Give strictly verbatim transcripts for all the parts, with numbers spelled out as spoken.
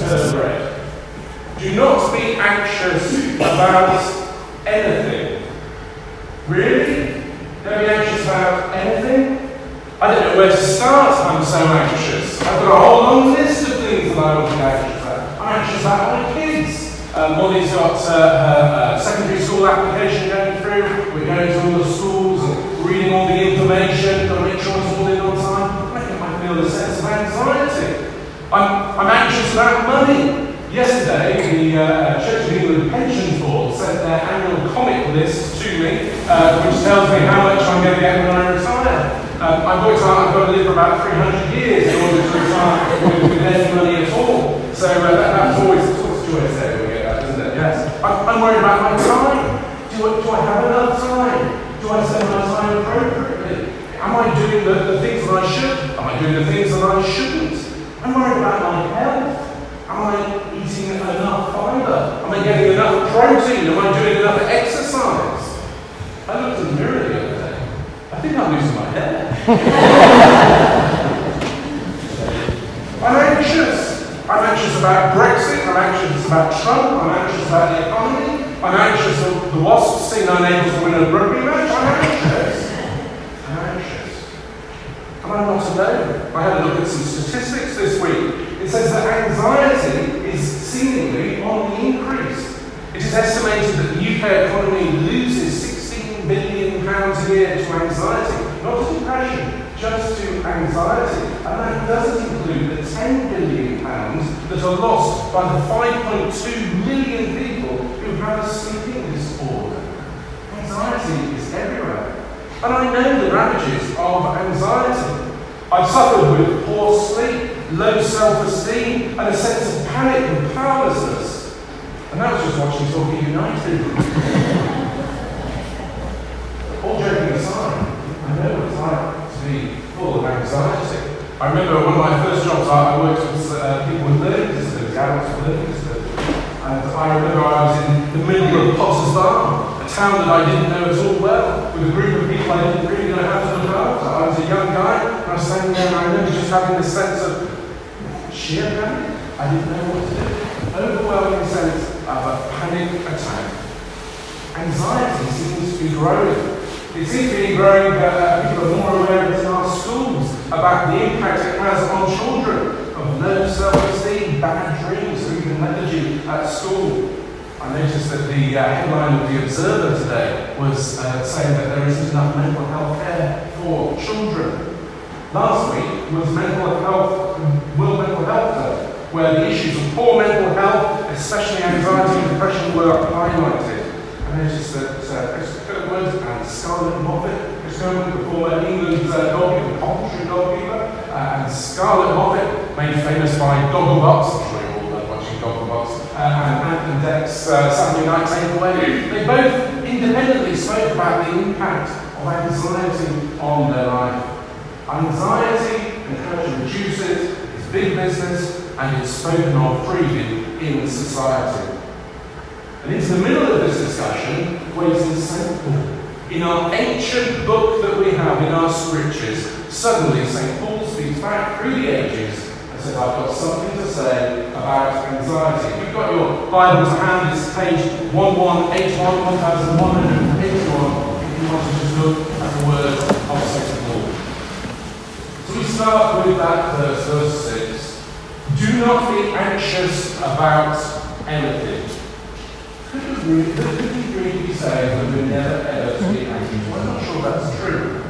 her bread. Do not be anxious about anything. Really? Don't be anxious about anything? I don't know where to start, I'm so anxious. I've got a whole long list of things that I want to be anxious about. I'm anxious about my kids. Um, Molly's got uh, her uh, secondary school application going through. We're going to all the schools and reading all the information, got to make sure it's all in on time. I think I feel a sense of anxiety. I'm, I'm anxious about money. Yesterday, the uh, Church of England Pensions Board sent their annual comic list to me, uh, which tells me how much I'm going to get when I retire. Um, I've worked out I've got to live for about three hundred years in order to retire with, with any money at all. So uh, that, that's always the sort of joyous day when we get that, isn't it? Yes. I'm, I'm worried about my time. Do I, do I have enough time? Do I spend my time appropriately? Am I doing the, the things that I should? Am I doing the things that I shouldn't? I'm worried about my health. Am I eating enough fibre? Am I getting enough protein? Am I doing enough exercise? I looked in the mirror the other day. I think I'm losing my hair. I'm anxious. I'm anxious about Brexit. I'm anxious about Trump. I'm anxious about the economy. I'm anxious of the Wasps being unable to win a rugby match. I'm anxious. I'm anxious. And I'm not alone. I had a look at some statistics this week. It says that anxiety is seemingly on the increase. It is estimated that the U K economy loses sixteen billion pounds a year to anxiety, not to depression, just to anxiety. And that doesn't include the ten billion pounds that are lost by the five point two million people who have a sleeping disorder. Anxiety is everywhere. And I know the ravages of anxiety. I've suffered with poor sleep, low self-esteem, and a sense of panic and powerlessness. And that was just watching Torquay United. All joking aside, I know what it's like to be full of anxiety. I remember one of my first jobs, I worked with uh, people with learning disabilities, adults with learning disabilities. And I remember I was in the middle of Potter's Bar, a town that I didn't know at all well, with a group of people I didn't really know how to look after. I was a young guy, and I was standing there, and I remember just having this sense of sheer panic. I didn't know what to do. Overwhelming sense of a panic attack. Anxiety seems to be growing. It seems to be growing that uh, people are more aware of it in our schools, about the impact it has on children, of low self-esteem, bad dreams, or even lethargy at school. I noticed that the uh, headline of The Observer today was uh, saying that there isn't enough mental health care for children. Last week was Mental Health, World Mental Health Day, where the issues of poor mental health, especially anxiety and depression, were highlighted. I noticed that uh, Chris Kirkwood and Scarlett Moffat, Chris Kirkwood, the former England uh, goalkeeper, the Coventry goalkeeper, uh, and Scarlett Moffat, made famous by Gogglebox, I'm sure you're all uh, watching Gogglebox, uh, and Ant and Dec's uh, Saturday Night Takeaway. They both independently spoke about the impact of anxiety on their life. Anxiety and how to reduce it is big business, and it's spoken of freely in society. And into the middle of this discussion wades Saint Paul. In our ancient book that we have in our scriptures, suddenly Saint Paul speaks back through the ages and says, I've got something to say about anxiety. If you've got your Bible to hand, it's page eleven eighty-one, eleven eighty-one, if you want to just look at the words of Saint Paul. So we start with that verse, verse six. Do not be anxious about anything. Could we really, could we really be saying that we're never ever to be anxious? Well, I'm not sure that's true.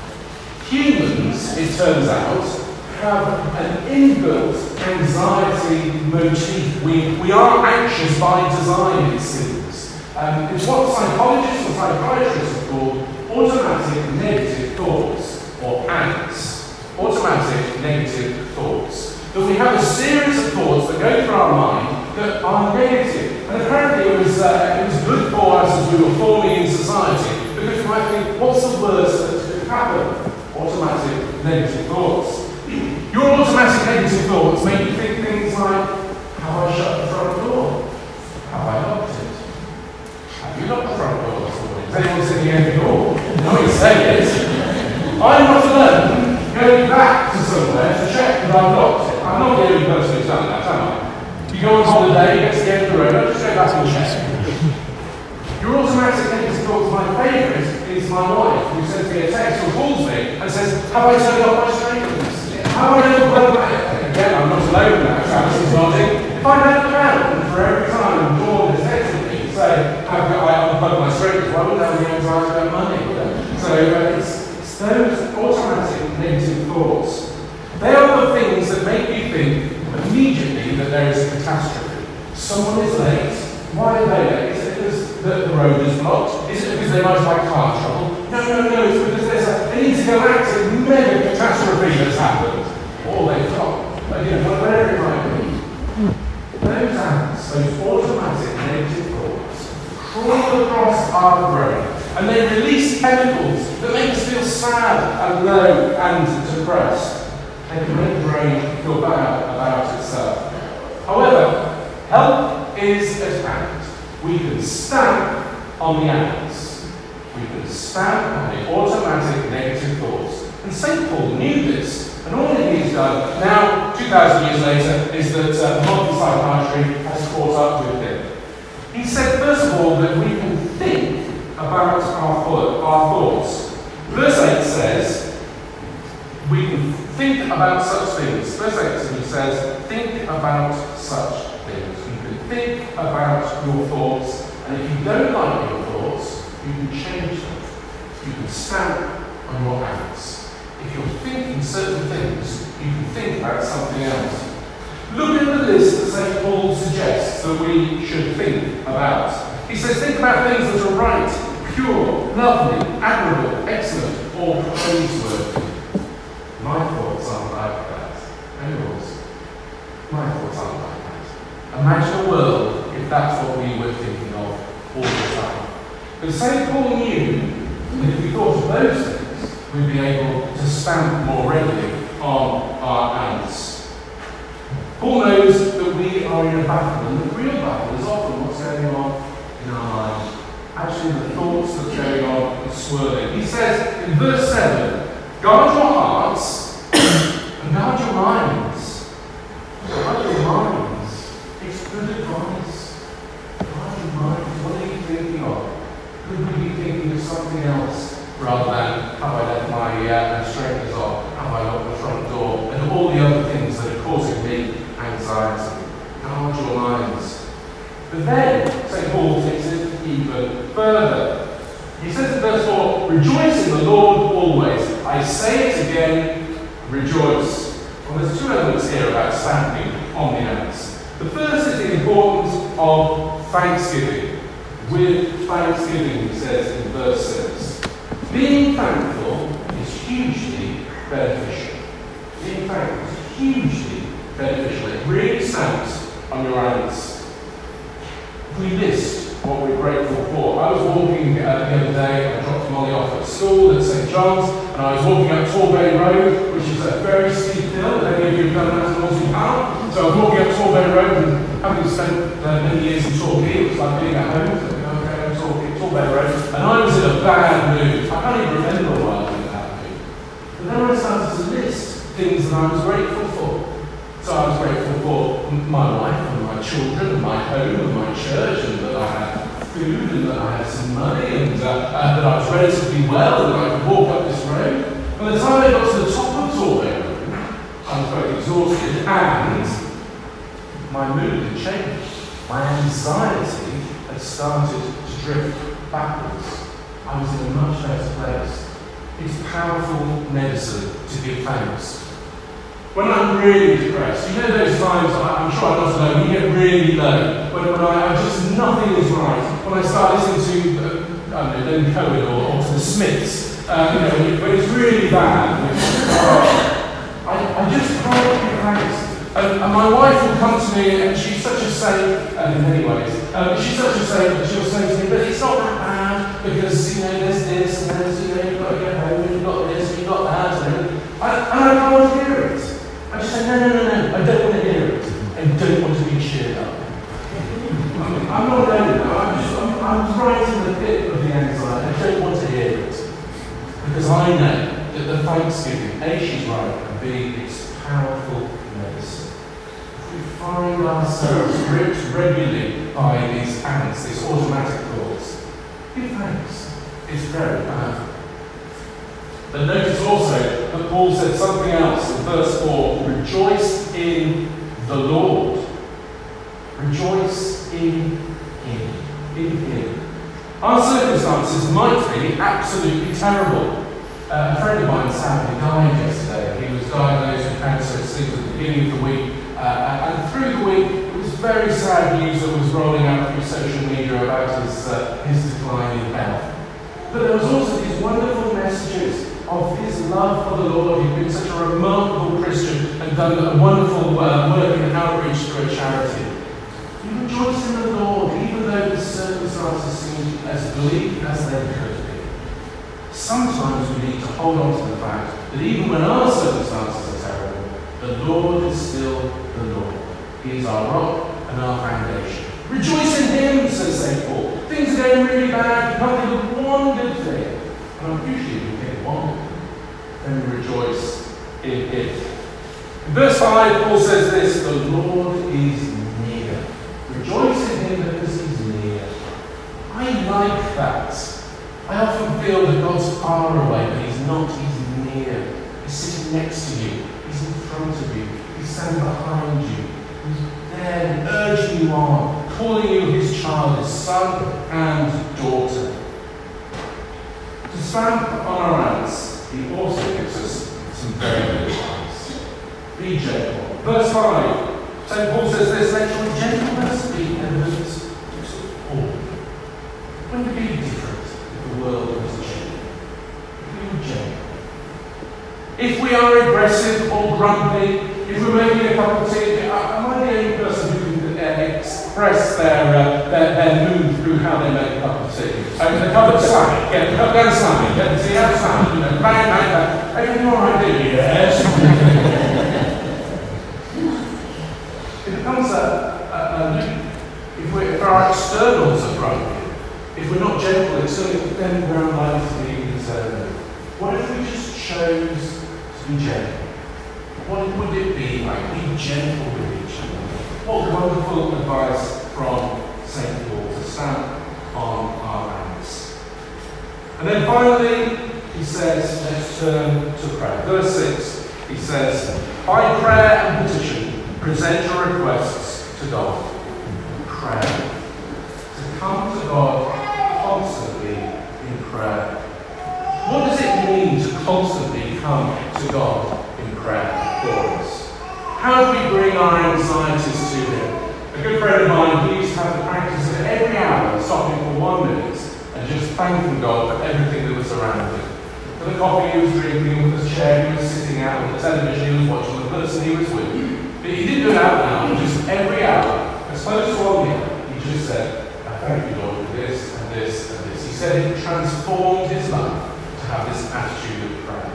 Humans, it turns out, have an inbuilt anxiety motif. We, we are anxious by design, it seems. Um, it's what psychologists and psychiatrists have called automatic negative thoughts, or A N Ts. Automatic negative thoughts. That we have a series of thoughts that go through our mind that are negative. And apparently it was, uh, it was good for us as we were forming in society, because we might think, what's the worst that could happen? Automatic negative thoughts. Your automatic negative thoughts make you think things like, have I shut the front door? Have I locked it? Have you locked the front door this morning? Is anyone sitting at the door? No, you say it. I'm not alone going back to somewhere to check that I've locked it. I'm not the only person who's done that, am I? You go on holiday, you get to the end of the road, I'll just go back and check. Your automatic negative thoughts, my favourite, is my wife, who sends me a text or calls me and says, have I turned off my screens? Have I never done that? Again, I'm not alone now, Travis is nodding. If I don't look out, and for every time Dawn is texting me to say, have I unplugged my screens, why would I have the anxiety about money? So uh, it's, it's those automatic negative thoughts. They are the things that make you think immediately that there is a catastrophe. Someone is late. Why are they late? Is it because the, the road is blocked? Is it because they might have had car trouble? No, no, no, it's because there's a, they need to go back to a mega catastrophe that's happened. Or they've got, but, you know, whatever it might be. Those ants, those automatic negative thoughts, crawl across our brain and they release chemicals that make us feel sad and low and depressed. They can make the brain feel bad about itself. However, help is at hand. We can stamp on the ants. We can stamp on the automatic negative thoughts. And Saint Paul knew this. And all that he's done now, two thousand years later, is that uh, modern psychiatry has caught up with him. He said, first of all, that we can think about our, thought, our thoughts. Verse eight says, we can think about such things. Verse eight he says, think about such things. You can think about your thoughts, and if you don't like your thoughts, you can change them. You can stamp on your ants. If you're thinking certain things, you can think about something else. Look at the list that Saint Paul suggests that we should think about. He says, think about things that are right, pure, lovely, admirable, excellent, or praiseworthy. My thoughts aren't like that. And yours? My thoughts aren't like that. Imagine a world if that's what we were thinking of all the time. But Saint Paul knew that if we thought of those things, we'd be able to stamp more readily on our ants. Paul knows that we are in a battle, and the real battle is often what's going on in our lives. Actually, the thoughts that's going on are swirling. He says in verse seven, guard your hearts and guard your minds. Guard your minds. It's good advice. Guard your minds. What are you thinking of? Could we be thinking of something else? Rather than, have I left my uh, straighteners off? Have I locked the front door? And all the other things that are causing me anxiety. Guard your minds. But then, Saint Paul takes it even further. He says in verse four, rejoice in the Lord always. I say it again, rejoice. Well, there's two elements here about stamping on the ants. The first is the importance of thanksgiving. With thanksgiving, he says in verse six. Being thankful is hugely beneficial. Being thankful is hugely beneficial. It really stamps on your ants. We list what we're grateful for. I was walking uh, the other day, I dropped Molly off at school at St John's, and I was walking up Torbay Road, which is a very steep hill, if any of you have done that in Northern Power. So I was walking up Torbay Road, and having spent uh, many years in Torquay, it was like being at home. So Torbay Road, and I was in a bad mood. I can't even remember why I was in a bad mood. But then I started to list things that I was grateful for. So I was grateful for my wife and my children and my home and my church, and that I had food and that I had some money and uh, uh, that I was relatively well and I could walk up this road. By the time I got to the top of Torbay Road, I was quite exhausted and my mood had changed. My anxiety had started to drift backwards. I was in a much better place. It's powerful medicine to give thanks. When I'm really depressed, you know those times, I'm sure I'm not alone, you get really low, when, when I, I just, nothing is right. When I start listening to, uh, I don't know, Len Cohen or, or to the Smiths, uh, you know, when it's really bad, uh, I, I just can't give thanks. And, and my wife will come to me, and she's such a saint, and in many ways, um, she's such a saint that she'll say to me, but it's not that bad, because, you know, there's this, and there's, you know, you've got to get home, and you've got this, and you've got that, and, I, and I can't hear it. I just say, no, no, no, no, I don't want to hear it, and don't want to be cheered up. I'm, I'm not alone now, I'm just, I'm, I'm right in the pit of the anxiety, I don't want to hear it. Because I know that the thanksgiving, A, she's right, and B, it's powerful medicine. If we find ourselves gripped regularly by these ants, these automatic thoughts. Give thanks. It's very powerful. But notice also that Paul said something else in verse four. Rejoice in the Lord. Rejoice in Him. In Him. Our circumstances might be absolutely terrible. Uh, a friend of mine sadly died yesterday. He was diagnosed with cancer at the beginning of the week. Uh, and through the week, it was very sad news that was rolling out through social media about his, uh, his decline in health. But there was also these wonderful messages of his love for the Lord. He'd been such a remarkable Christian and done a wonderful uh, work in outreach through a charity. You rejoice in the Lord, even though the circumstances seem as bleak as they could be. Sometimes we need to hold on to the fact that even when our circumstances are terrible, the Lord is still the Lord. He is our rock and our foundation. Rejoice in Him, says Saint Paul. Things are going really bad, you can't think of one good thing. And I'm usually we think of one good thing. Then we rejoice in Him. In verse five, Paul says this, the Lord is near. Rejoice in Him because He's near. I like that. I often feel that God's far away, but He's not. He's near. He's sitting next to you. He's in front of you. He's standing behind you. He's there urging you on, calling you His child, His son and daughter. To stamp on our ants, He also gives us some very good advice. Be gentle. Verse five, Saint Paul says this, let your gentleness be evident to all. When to be different if the world was gentle? Be gentle. If we are aggressive or grumpy, if we're making a cup of tea, am I the only person who can uh, express their, uh, their their mood through how they make a cup of tea? Open the cup of salad, get the cup down salad, get the tea out salad, you know, bang, bang, bang. Everything all right, do you? Yes. It becomes a, a, a if, we, if our externals are grumpy, if we're not gentle, it's certainly then we're unlikely to be concerned. What if we just chose to be gentle? What would it be like? Be gentle with each other. What wonderful advice from Saint Paul to stamp on our hands. And then finally, he says, let's turn to prayer. Verse six, he says, by prayer and petition, present your requests to God. Prayer. To come to God constantly in prayer. What does it mean to constantly come to God in prayer for us? How do we bring our anxieties to Him? A good friend of mine, he used to have the practice of every hour stopping for one minute and just thanking God for everything that was around him. For the coffee he was drinking, for the chair he was sitting at, for the television he was watching, the person he was with. But he didn't do it out loud, just every hour, as close to one minute, he just said, I thank you, Lord, for this and this and this. He said it transformed his life to have this attitude of prayer.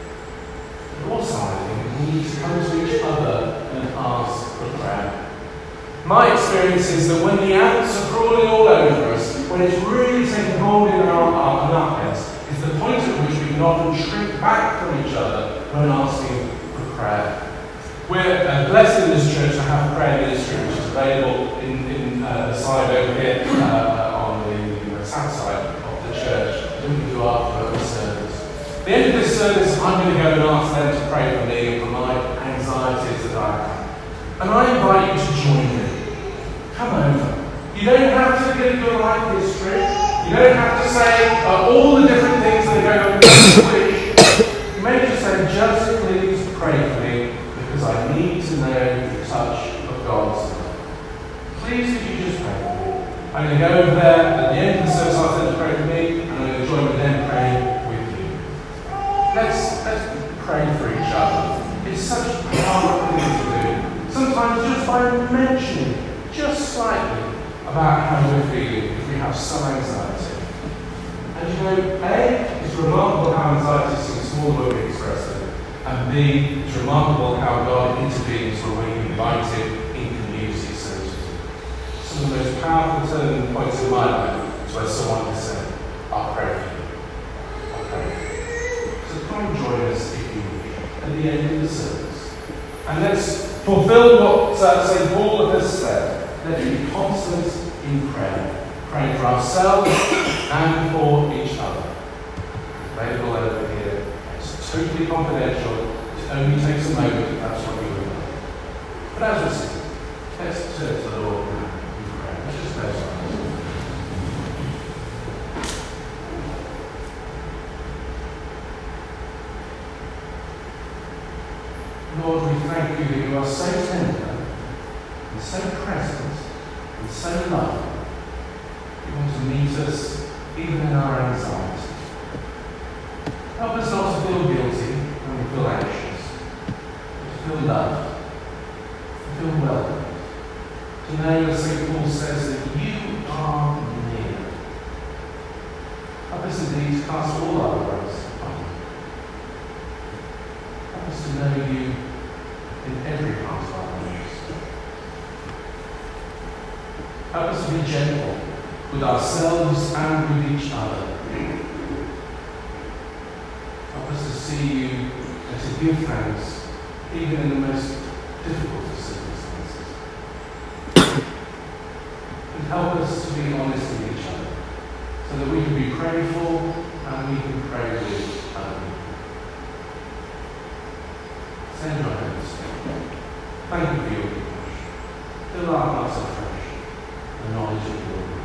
But also, I think we need to come to each other and ask for prayer. My experience is that when the ants are crawling all over us, when it's really taking hold in our, our, in our heads, is the point at which we can often shrink back from each other when asking for prayer. We're uh, blessed in this church to have prayer ministry, which is available in, in uh, the side over here uh, on the south side of the church. We can do after the service. At the end of this service, I'm going to go and ask them to pray for me and for my anxieties that I have. And I invite you to join me. Come over. You don't have to give your life history. You don't have to say uh, all the different things that are going on in your wish. You may just say, just please pray for me, because I need to know the touch of God's love. Please, could you just pray for me? I'm going to go over there at the end of the service. I'll send to pray for me, and I'm going to join with them praying with you. Let's, let's pray for each other. It's such a powerful thing to do. Sometimes just by mentioning just slightly about how we're feeling if we have some anxiety. And you know, A, it's remarkable how anxiety seems small when we express it. And B, it's remarkable how God intervenes when we invite Him in community services. Some of the most powerful turning points in my life is when someone has said, I'll pray for you. I'll pray for you. So come and join us if you wish at the end of the service. And let's fulfill what uh, Saint Paul has said. Let us be constant in prayer, praying for ourselves and for each other. Available over here. It's totally confidential. It only takes a moment if that's what you would like. But as we sing, let's turn to the Lord now in prayer. Let's just close our eyes. Lord, we thank you that you are so tender and so present and so loving. You want to meet us even in our anxiety. Help us not to feel guilty when we feel anxious, but to feel loved, to feel welcomed, to know, as Saint Paul says, that you are near. Help us indeed to cast all our worries upon you. Help us to know you in every part of our lives. Help us to be gentle with ourselves and with each other. Help us to see you and to give thanks even in the most difficult of circumstances. And help us to be honest with each other so that we can be prayed for and we can pray with other people. Send your Holy Spirit. Thank you for your compassion. Fill our hearts afresh with the knowledge of your word.